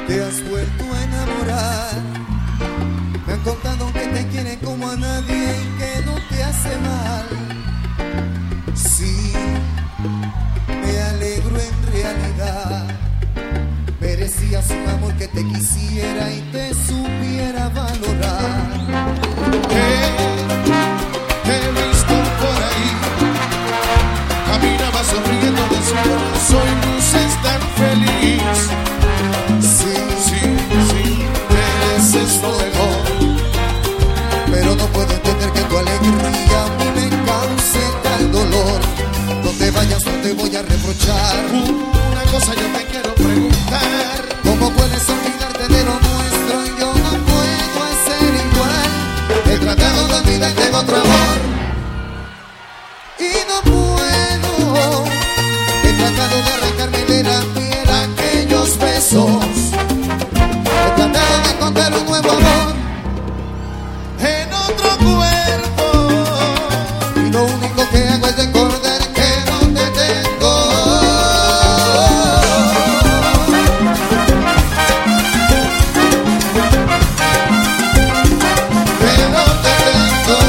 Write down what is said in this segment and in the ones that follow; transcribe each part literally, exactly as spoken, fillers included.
Te has vuelto a enamorar. Me han contado que te quiere como a nadie y que no te hace mal. Sí, me alegro en realidad. Merecías un amor que te quisiera y te supiera valorar. Hey, te he visto por ahí. Caminaba sonriendo de su corazón y luces tan feliz. Sí, Sí, sí, mereces lo mejor. pero no puedo entender que tu alegría a mí me cause tal dolor. No te vayas, no te voy a reprochar. Una cosa yo te quiero preguntar. ¿Cómo puedes olvidarte de lo nuestro y yo no puedo hacer igual? He tratado de olvidarte de otro amor y no puedo. He tratado de arrancarme de la piel aquellos besos. He tratado de encontrar un nuevo amor En otro cuerpo. y lo único que hago es recordar que no te tengo. Que no te tengo.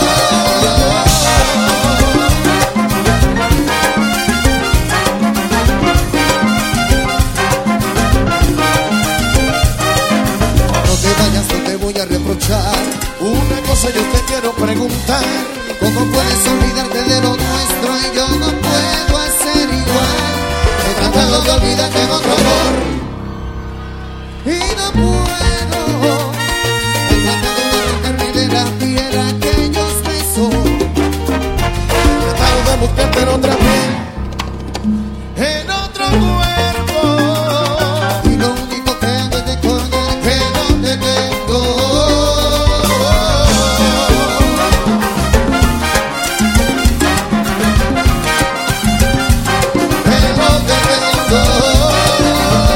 No te vayas, no te voy a reprochar. Una cosa yo te quiero preguntar. ¿Cómo puedes olvidarte de lo nuestro y yo no puedo hacer igual? He tratado de olvidarte de otro amor y no puedo. He tratado de arrancarme de la piel aquellos besos. Tratado de buscarte en otra piel, en otro cuerpo. Y lo único que hago es recordar que no te tengo. Que no te tengo.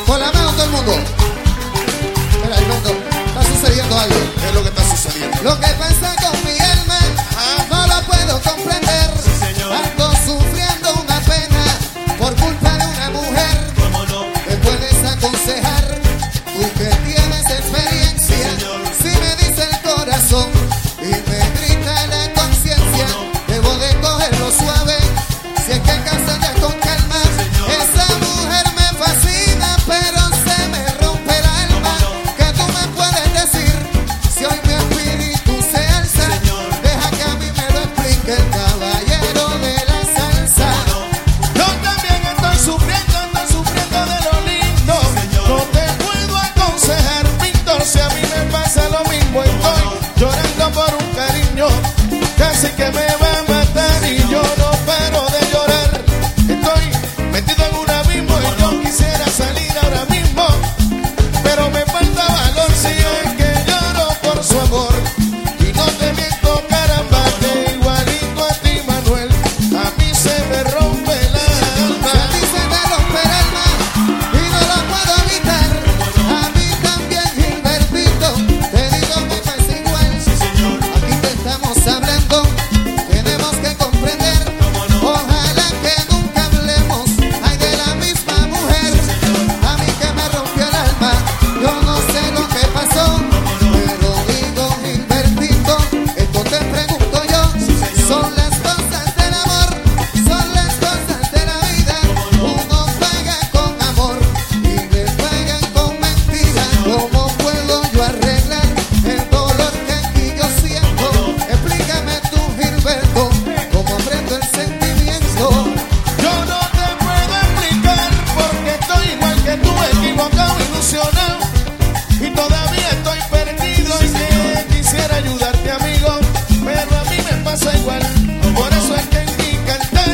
Con la mano todo el mundo. Espera, Alberto, está sucediendo algo. ¿Qué es lo que está sucediendo? Lo que pasa con mi alma no lo puedo comprender. Ando sufriendo una pena por culpa de una mujer. ¿Me puedes aconsejar? Tú que tienes experiencia. Si me dice el corazón y me grita la conciencia, debo de cogerlo suave. Si es que en casa ya con calma. Esa mujer me fascina, pero se me rompe el alma. ¿Qué tú me puedes decir? Si hoy mi espíritu se alza, deja que a mí me lo explique el caballero de la salsa. Yo también estoy sufriendo, estoy sufriendo de lo lindo. No te puedo aconsejar, Víctor, si a mí me pasa lo mismo. Estoy llorando por un cariño, casi que me va a matar y yo no paro de llorar. Estoy metido en un abismo y yo quisiera salir ahora mismo, pero me falta valor si es que lloro por su amor. Y no te miento, caramba, que igualito a ti, Manuel, a mí se me rompe el alma. A ti se me rompe el alma y no lo puedo evitar. A mí también, Gilbertito, te digo que pasa igual. Aquí te estamos hablando, tenemos que comprender. Ojalá que nunca hablemos, ay, de la misma mujer. A mí que me rompió el alma, yo no sé lo que pasó, pero digo, Gilbertito, esto te pregunto yo. Son las cosas del amor, son las cosas de la vida. Uno paga con amor y le pagan con mentira. ¿Cómo puedo yo arreglar el dolor que aquí yo siento? Explícame tú, Gilberto, cómo aprendo el sentimiento. Yo no te puedo explicar porque estoy igual que tú, equivocado, ilusionado y todavía estoy perdido y que quisiera ayudarte, amigo, pero a mí me pasa igual. Por eso es que en mi cantar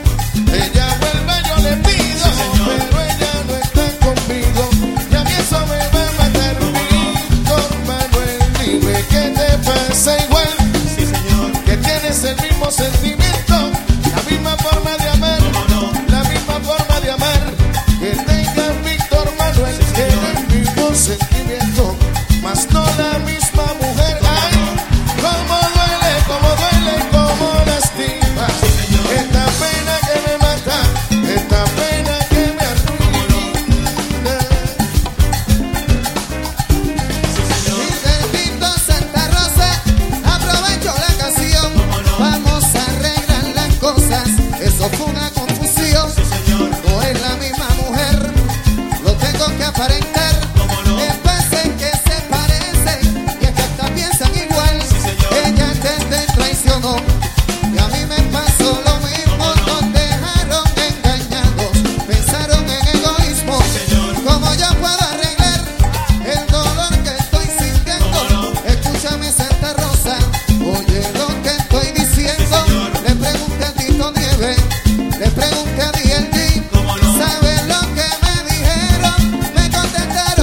ella vuelva yo le pido, pero ella no está conmigo y a mí eso me va a matar. Víctor Manuel, dime qué te pasa igual, que tienes el mismo sentimiento, la misma forma de amar, la misma forma de amar, que tengas, Víctor Manuel, que el mismo sentimiento, mas no la misma mujer. Ay, cómo duele, cómo duele, cómo lastima, esta pena que me mata, esta pena que me arruina. Gilbertito Santa Rosa, aprovecho la ocasión. Vamos a arreglar las cosas. Eso fue una confusión. No es la misma mujer, lo tengo que aparentar. Después en que se parecen y es que hasta piensan igual. Ella te, te traicionó y a mí me pasó lo mismo. Nos dejaron engañados, pensaron en egoísmo. ¿Cómo yo puedo arreglar el dolor que estoy sintiendo? Escúchame, Santa Rosa, oye lo que estoy diciendo. Le pregunté a Tito Nieves, le pregunté a D L D, ¿sabes lo que me dijeron? Me contestaron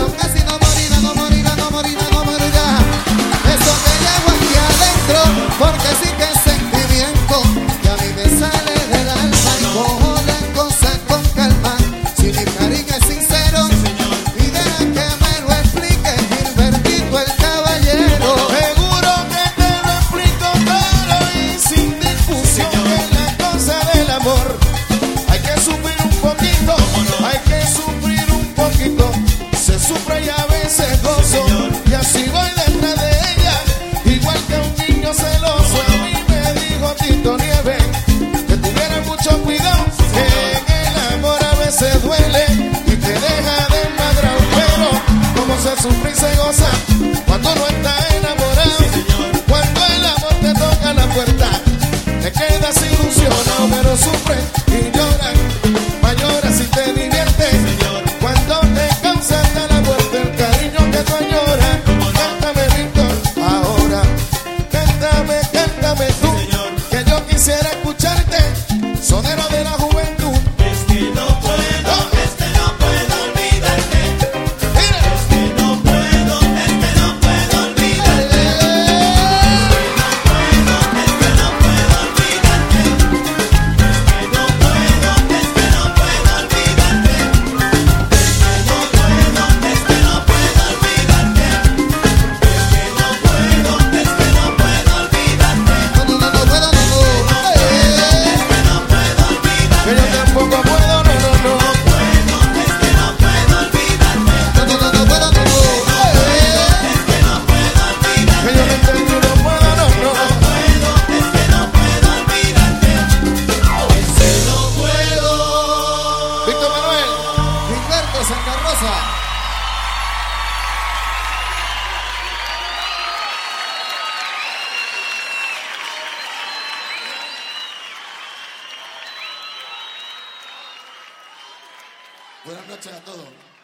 Buenas noches a todos.